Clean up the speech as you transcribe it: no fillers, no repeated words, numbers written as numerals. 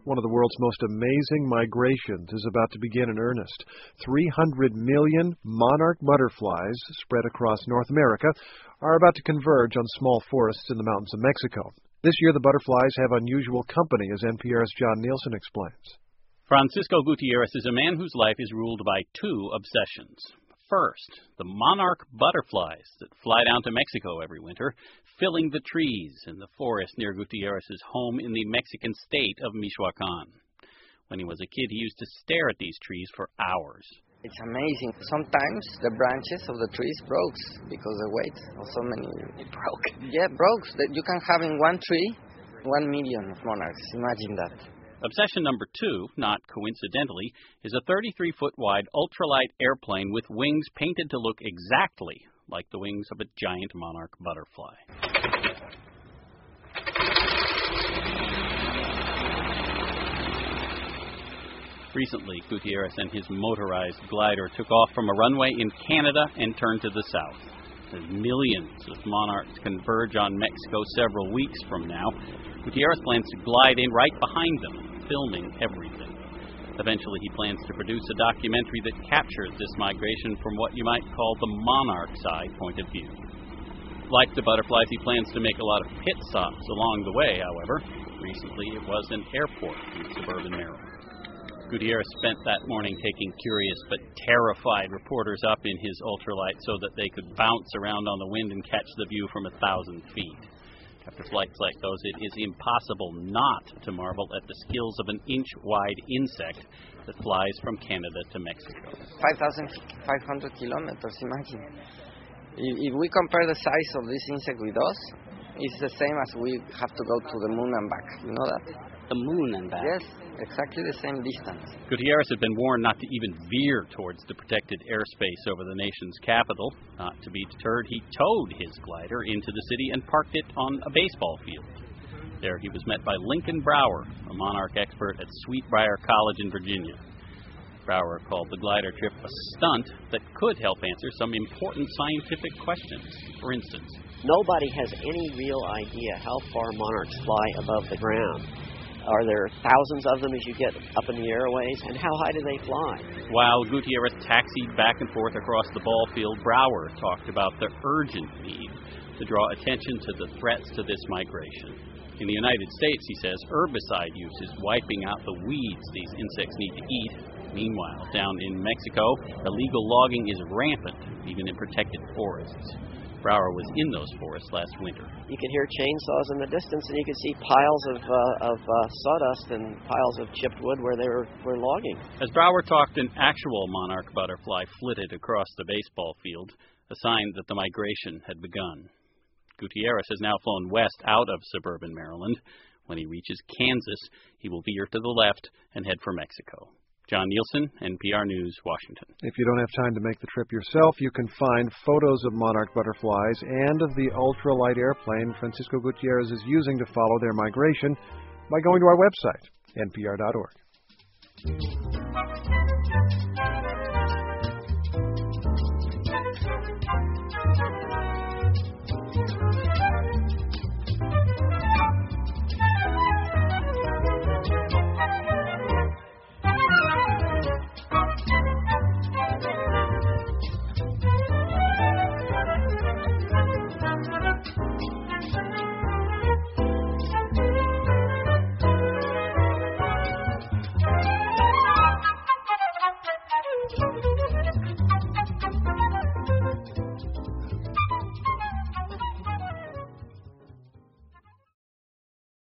One of the world's most amazing migrations is about to begin in earnest. 300 million monarch butterflies spread across North America are about to converge on small forests in the mountains of Mexico. This year, the butterflies have unusual company, as NPR's John Nielsen explains. Francisco Gutierrez is a man whose life is ruled by two obsessions. First, the monarch butterflies that fly down to Mexico every winter, filling the trees in the forest near Gutierrez's home in the Mexican state of Michoacan. When he was a kid, he used to stare at these trees for hours. It's amazing. Sometimes the branches of the trees broke because the weight of so many. It broke? Yeah, broke. You can have in one tree 1 million of monarchs. Imagine that. Obsession number two, not coincidentally, is a 33-foot-wide ultralight airplane with wings painted to look exactly like the wings of a giant monarch butterfly. Recently, Gutierrez and his motorized glider took off from a runway in Canada and turned to the south. As millions of monarchs converge on Mexico several weeks from now, Gutierrez plans to glide in right behind them, filming everything. Eventually, he plans to produce a documentary that captures this migration from what you might call the monarch side point of view. Like the butterflies, he plans to make a lot of pit stops along the way, however. Recently, it was an airport in suburban Maryland. Gutierrez spent that morning taking curious but terrified reporters up in his ultralight so that they could bounce around on the wind and catch the view from 1,000 feet. After flights like those, it is impossible not to marvel at the skills of an inch-wide insect that flies from Canada to Mexico. 5,500 kilometers, imagine. If we compare the size of this insect with us, it's the same as we have to go to the moon and back. You know that? The moon and back? Yes, exactly the same distance. Gutierrez had been warned not to even veer towards the protected airspace over the nation's capital. Not to be deterred, he towed his glider into the city and parked it on a baseball field. There he was met by Lincoln Brower, a monarch expert at Sweetbriar College in Virginia. Brower called the glider trip a stunt that could help answer some important scientific questions. For instance, nobody has any real idea how far monarchs fly above the ground. Are there thousands of them as you get up in the airways? And how high do they fly? While Gutierrez taxied back and forth across the ball field, Brower talked about the urgent need to draw attention to the threats to this migration. In the United States, he says, herbicide use is wiping out the weeds these insects need to eat. Meanwhile, down in Mexico, illegal logging is rampant, even in protected forests. Brower was in those forests last winter. You could hear chainsaws in the distance, and you could see piles of sawdust and piles of chipped wood where they were logging. As Brower talked, an actual monarch butterfly flitted across the baseball field, a sign that the migration had begun. Gutierrez has now flown west out of suburban Maryland. When he reaches Kansas, he will veer to the left and head for Mexico. John Nielsen, NPR News, Washington. If you don't have time to make the trip yourself, you can find photos of monarch butterflies and of the ultralight airplane Francisco Gutierrez is using to follow their migration by going to our website, npr.org.